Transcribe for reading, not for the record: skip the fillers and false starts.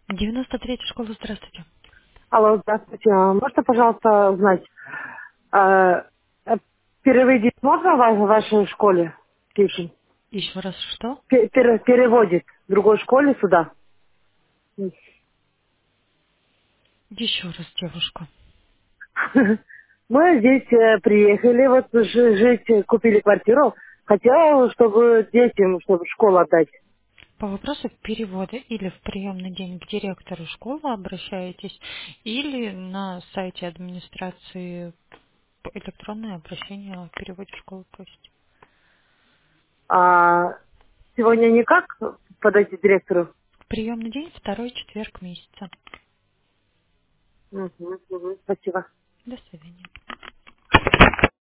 93-я школа, здравствуйте. Алло, здравствуйте. Можно, пожалуйста, узнать, а, а, переводить можно в вашей школе степень? Еще раз что? Переводит в другой школе сюда. Еще раз, девушка. Мы здесь приехали, вот жить, купили квартиру. Хотела, чтобы детям, чтобы в школу отдать. По вопросу перевода или в приемный день к директору школы обращаетесь, или на сайте администрации электронное обращение о переводе в школу просите. А сегодня никак подойти к директору? Приемный день второй четверг месяца. Мгм, мгм, спасибо. До свидания.